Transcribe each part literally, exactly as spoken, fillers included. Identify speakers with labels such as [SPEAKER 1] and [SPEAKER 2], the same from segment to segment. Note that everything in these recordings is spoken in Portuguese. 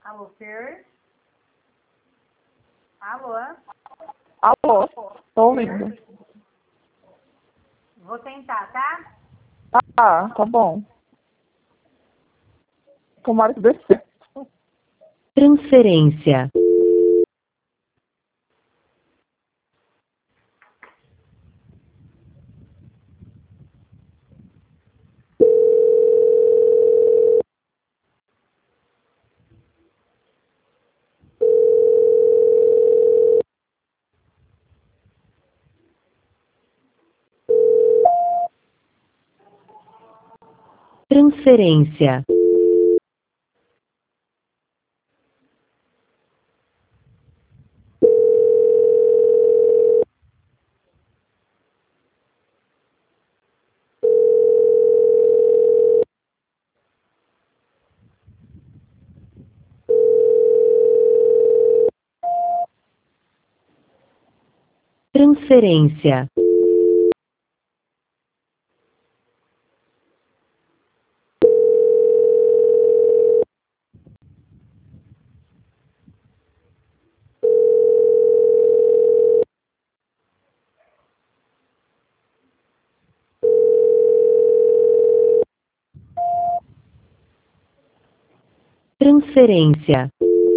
[SPEAKER 1] Alô, Fer? Alô?
[SPEAKER 2] Alô? Tô ouvindo.
[SPEAKER 1] Vou tentar, tá?
[SPEAKER 2] Ah, tá bom. Tomara que dê certo.
[SPEAKER 3] Transferência. Transferência. Transferência. Transferência.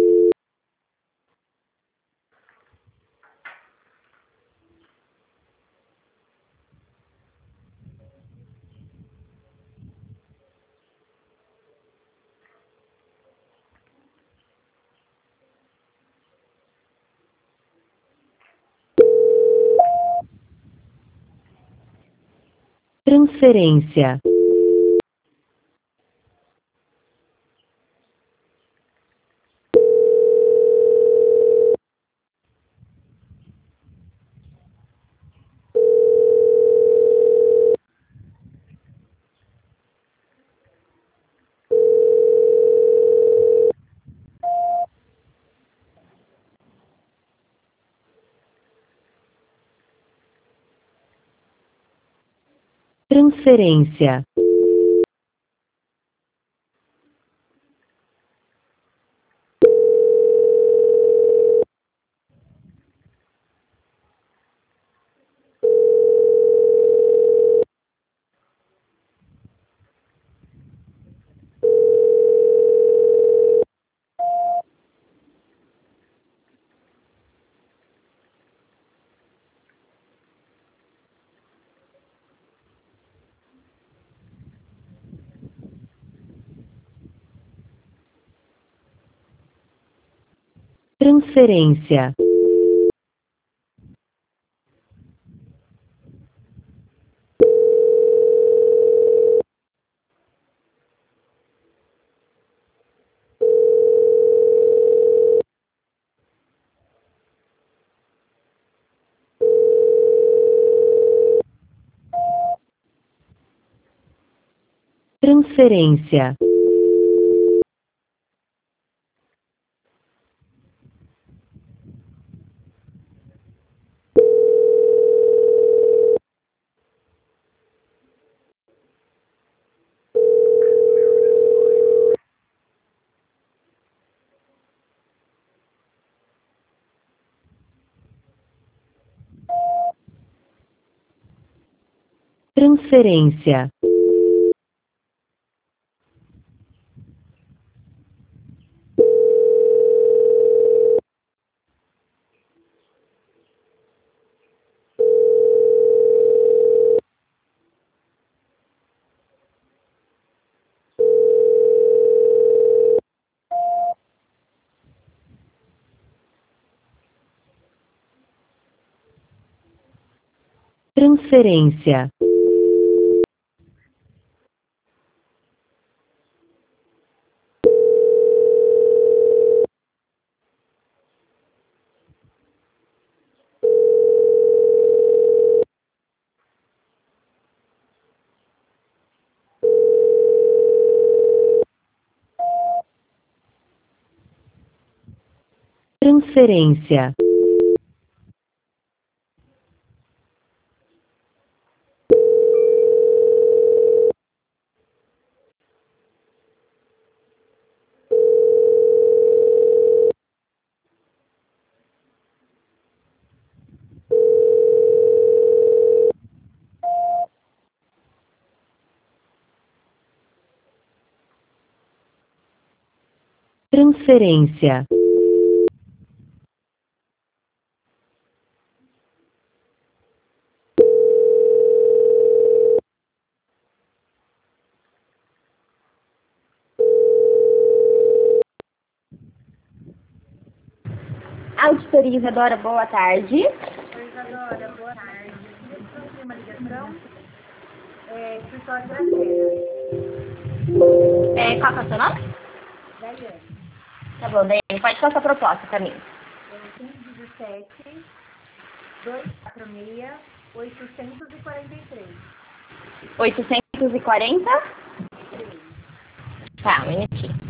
[SPEAKER 3] Transferência. Transferência. Transferência. Transferência. Transferência. Transferência. Transferência. transferência,
[SPEAKER 4] Auditoria Isadora, boa tarde.
[SPEAKER 1] Oi, Isadora, boa tarde. Eu recebi uma ligação. É, escritório brasileiro.
[SPEAKER 4] É, qual que é o seu nome?
[SPEAKER 1] Daiane.
[SPEAKER 4] Tá bom, Daiane, pode passar a proposta pra mim.
[SPEAKER 1] É cinco um sete, dois quatro seis, oitocentos e quarenta e três.
[SPEAKER 4] oitocentos e quarenta? Tá, um minutinho.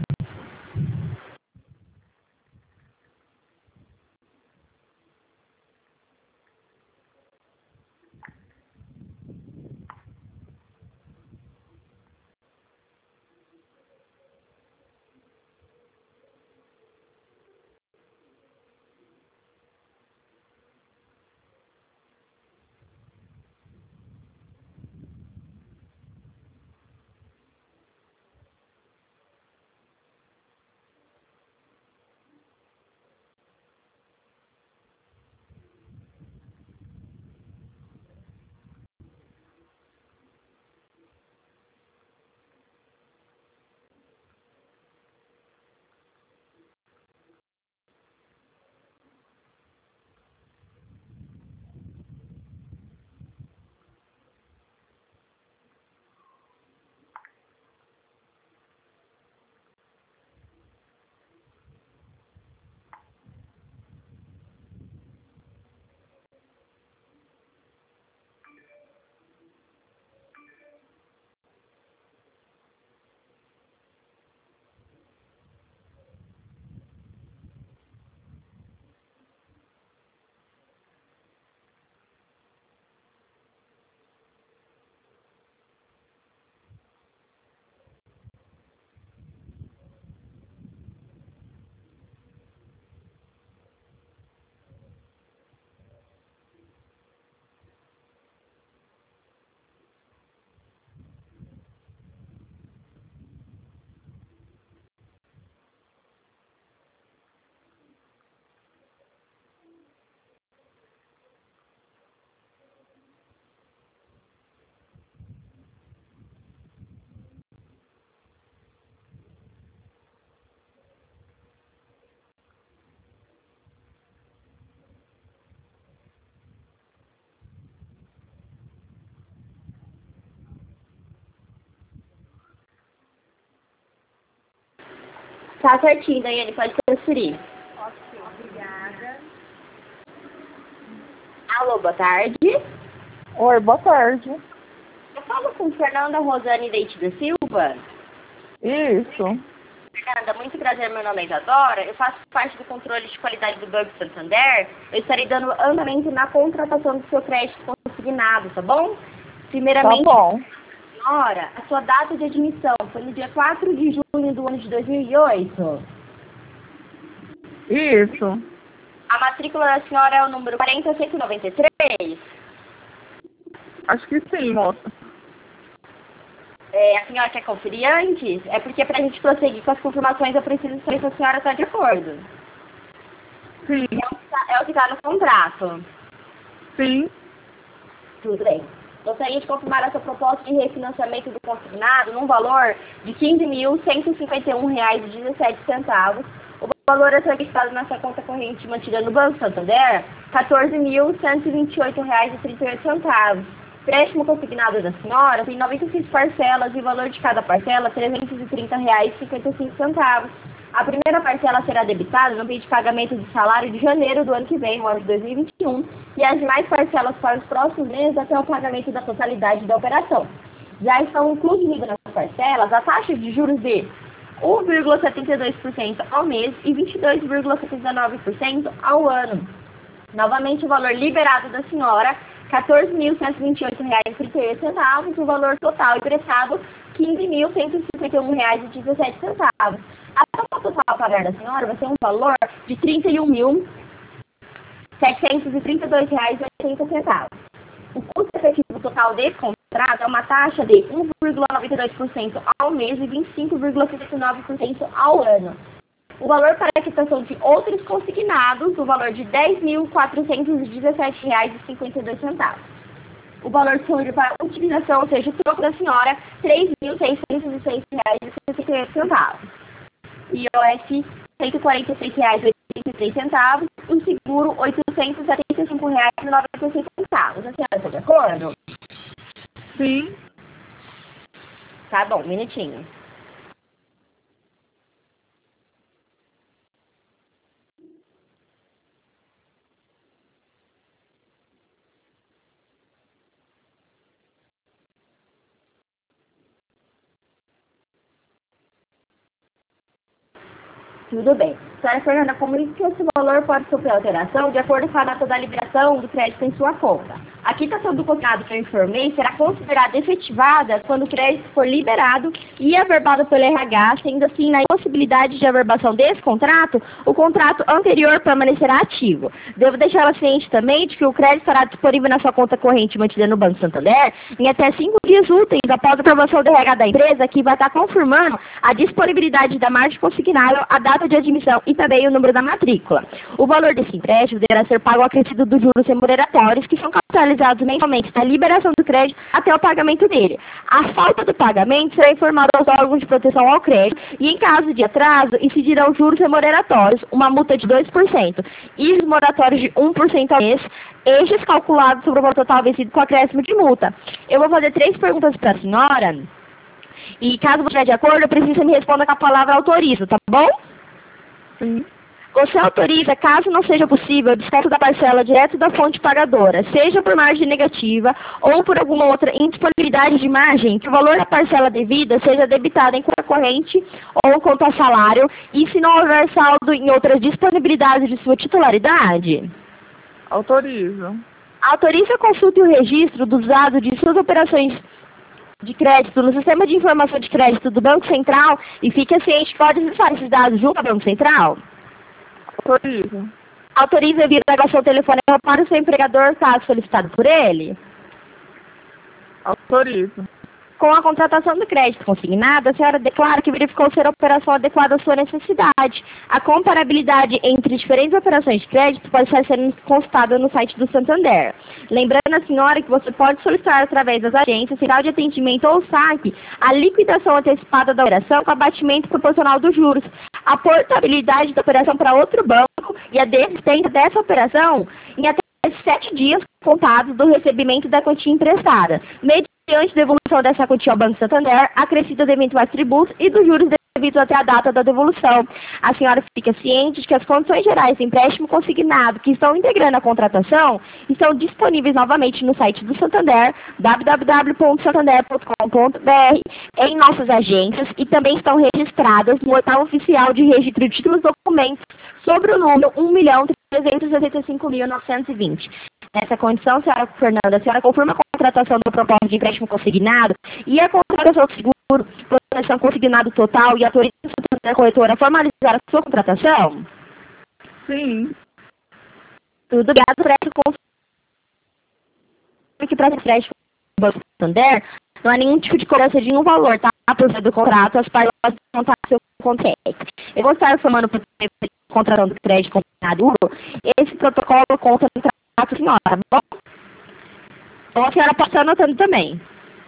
[SPEAKER 4] Tá certinho, Daiane, pode transferir.
[SPEAKER 1] Ok, obrigada.
[SPEAKER 4] Alô, boa tarde.
[SPEAKER 2] Oi, boa tarde.
[SPEAKER 4] Eu falo com Fernanda Rosane Leite da Silva.
[SPEAKER 2] Isso.
[SPEAKER 4] Fernanda, muito prazer, meu nome é Isadora. Eu faço parte do controle de qualidade do Banco Santander. Eu estarei dando andamento na contratação do seu crédito consignado, tá bom?
[SPEAKER 2] Tá
[SPEAKER 4] Primeiramente,
[SPEAKER 2] bom.
[SPEAKER 4] senhora, a sua data de admissão foi no dia quatro de junho do ano de dois mil e oito.
[SPEAKER 2] Isso.
[SPEAKER 4] A matrícula da senhora é o número quarenta cento e noventa e três.
[SPEAKER 2] Acho que sim, moça.
[SPEAKER 4] É, a senhora quer conferir antes? É porque para a gente prosseguir com as confirmações eu preciso saber se a senhora está de acordo.
[SPEAKER 2] Sim.
[SPEAKER 4] É o que tá- é o que está no contrato.
[SPEAKER 2] Sim.
[SPEAKER 4] Tudo bem. Gostaria de confirmar essa proposta de refinanciamento do consignado num valor de quinze mil cento e cinquenta e um reais e dezessete centavos. O valor a ser registrado nessa conta corrente mantida no Banco Santander, quatorze mil cento e vinte e oito reais e trinta e oito centavos. Empréstimo consignado da senhora tem noventa e seis parcelas e o valor de cada parcela trezentos e trinta reais e cinquenta e cinco centavos. A primeira parcela será debitada no meio de pagamento de salário de janeiro do ano que vem, o ano de dois mil e vinte e um, e as demais parcelas para os próximos meses até o pagamento da totalidade da operação. Já estão incluídas nas parcelas a taxa de juros de um vírgula setenta e dois por cento ao mês e vinte e dois vírgula setenta e nove por cento ao ano. Novamente, o valor liberado da senhora, quatorze mil cento e vinte e oito reais e trinta e oito centavos, o valor total emprestado, quinze mil cento e cinquenta e um reais e dezessete centavos. A soma total a pagar da senhora vai ser um valor de trinta e um mil setecentos e trinta e dois reais e oitenta centavos. O custo efetivo total desse contrato é uma taxa de um vírgula noventa e dois por cento ao mês e vinte e cinco vírgula setenta e nove por cento ao ano. O valor para a quitação de outros consignados, o valor de dez mil quatrocentos e dezessete reais e cinquenta e dois centavos. O valor disponível para utilização, ou seja, o troco da senhora, três mil seiscentos e seis reais e sessenta e oito centavos. I O S, cento e quarenta e seis reais e oitenta e três centavos. O seguro, oitocentos e setenta e cinco reais e noventa e seis centavos. A senhora está de acordo?
[SPEAKER 2] Sim.
[SPEAKER 4] Tá bom, um minutinho. Tudo bem. Senhora Fernanda, comunique que esse valor pode sofrer alteração de acordo com a data da liberação do crédito em sua conta. A quitação do contrato que eu informei será considerada efetivada quando o crédito for liberado e averbado pelo R H, sendo assim, na impossibilidade de averbação desse contrato, o contrato anterior permanecerá ativo. Devo deixá-la ciente também de que o crédito estará disponível na sua conta corrente mantida no Banco Santander em até cinco dias úteis após a aprovação do R H da empresa, que vai estar confirmando a disponibilidade da margem consignável, a data de admissão e também o número da matrícula. O valor desse empréstimo deverá ser pago acrescido dos juros remuneratórios, que são capitalizados mensalmente da liberação do crédito até o pagamento dele. A falta do pagamento será informada aos órgãos de proteção ao crédito e, em caso de atraso, incidirão juros remuneratórios, uma multa de dois por cento e os moratórios de um por cento ao mês, eixos calculados sobre o valor total vencido com acréscimo de multa. Eu vou fazer três perguntas para a senhora e, caso você estiver de acordo, eu preciso que você me responda com a palavra autorizo, tá bom?
[SPEAKER 2] Sim.
[SPEAKER 4] Você autoriza, caso não seja possível, o desconto da parcela direto da fonte pagadora, seja por margem negativa ou por alguma outra indisponibilidade de margem, que o valor da parcela devida seja debitado em conta corrente ou conta salário, e se não houver saldo em outras disponibilidades de sua titularidade?
[SPEAKER 2] Autorizo.
[SPEAKER 4] Autoriza a consulta e o registro dos dados de suas operações de crédito no Sistema de Informação de Crédito do Banco Central e fique ciente que pode acessar esses dados junto ao Banco Central?
[SPEAKER 2] Autorizo.
[SPEAKER 4] Autoriza envio da gravação telefônica para o seu empregador, caso solicitado por ele?
[SPEAKER 2] Autorizo.
[SPEAKER 4] Com a contratação do crédito consignado, a senhora declara que verificou ser a operação adequada à sua necessidade. A comparabilidade entre diferentes operações de crédito pode estar sendo consultada no site do Santander. Lembrando a senhora que você pode solicitar através das agências, central de atendimento ou saque, a liquidação antecipada da operação com abatimento proporcional dos juros, a portabilidade da operação para outro banco e a desistência dessa operação em até sete dias contados do recebimento da quantia emprestada, mediante devolução dessa quantia ao Banco Santander, acrescida de eventuais tributos e dos juros devidos até a data da devolução. A senhora fica ciente de que as condições gerais do empréstimo consignado que estão integrando a contratação estão disponíveis novamente no site do Santander, w w w ponto santander ponto com ponto b r, em nossas agências, e também estão registradas no portal oficial de registro de títulos e documentos sobre o número um milhão trezentos e sessenta e cinco mil novecentos e vinte. Nessa condição, senhora Fernanda, a senhora confirma a contratação do propósito de empréstimo consignado e a contratação do seguro, proteção consignado total e autoriza a corretora a formalizar a sua contratação?
[SPEAKER 2] Sim.
[SPEAKER 4] Tudo obrigado por essa confirmação. Que para esse empréstimo do Banco Santander, não há nenhum tipo de cobrança de nenhum valor, tá? Por ser do contrato, as partes podem contar seu contrato. Eu vou estar informando para a contratação do crédito consignado. Esse protocolo conta no contrato, senhora, tá bom? Então a senhora pode estar anotando também.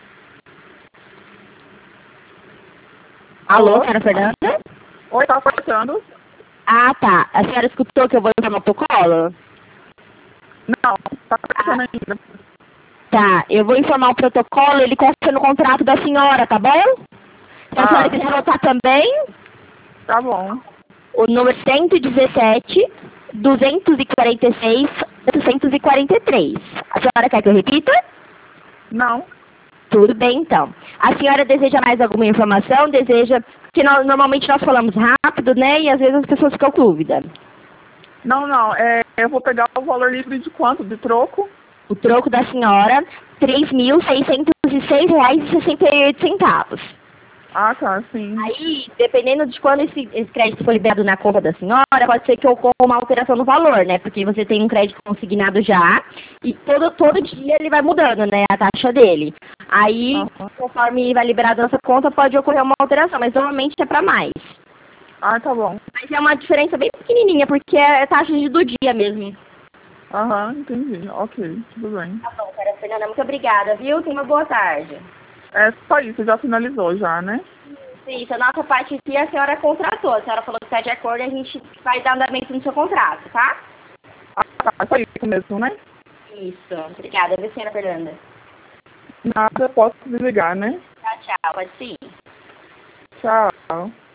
[SPEAKER 4] Alô,
[SPEAKER 2] Alô?
[SPEAKER 4] senhora Fernanda?
[SPEAKER 2] Oi, tá cortando?
[SPEAKER 4] Ah, tá. A senhora escutou que eu vou informar o protocolo?
[SPEAKER 2] Não, tá cortando ainda.
[SPEAKER 4] Tá, eu vou informar o protocolo, ele consta no contrato da senhora, tá bom? Se a
[SPEAKER 2] Tá.
[SPEAKER 4] senhora quiser anotar também,
[SPEAKER 2] Tá bom.
[SPEAKER 4] o número cento e dezessete, duzentos e quarenta e seis, oitocentos e quarenta e três. A senhora quer que eu repita?
[SPEAKER 2] Não.
[SPEAKER 4] Tudo bem, então. A senhora deseja mais alguma informação? Deseja... que nós, normalmente nós falamos rápido, né? E às vezes as pessoas ficam com dúvida.
[SPEAKER 2] Não, não. É, eu vou pegar o valor livre de quanto? De troco?
[SPEAKER 4] O troco da senhora, três mil seiscentos e seis reais e sessenta e oito centavos.
[SPEAKER 2] Ah, tá, sim.
[SPEAKER 4] Aí, dependendo de quando esse, esse crédito for liberado na conta da senhora, pode ser que ocorra uma alteração no valor, né? Porque você tem um crédito consignado já e todo, todo dia ele vai mudando, né? A taxa dele. Aí,
[SPEAKER 2] Uhum.
[SPEAKER 4] conforme vai liberado a nossa conta, pode ocorrer uma alteração, mas normalmente é para mais.
[SPEAKER 2] Ah, tá bom.
[SPEAKER 4] Mas é uma diferença bem pequenininha, porque é taxa de do dia mesmo.
[SPEAKER 2] Aham, entendi. Ok, tudo bem.
[SPEAKER 4] Tá bom, cara, Fernanda, muito obrigada, viu? Tenha uma boa tarde.
[SPEAKER 2] É só isso, já finalizou já, né?
[SPEAKER 4] Isso, a nossa parte aqui a senhora contratou. A senhora falou que está de acordo e a gente vai dar andamento no seu contrato, tá?
[SPEAKER 2] Ah, tá, só isso mesmo, né?
[SPEAKER 4] Isso. Obrigada, viu, senhora Fernanda?
[SPEAKER 2] Nada, posso desligar, né?
[SPEAKER 4] Tchau, tchau. Pode sim.
[SPEAKER 2] Tchau.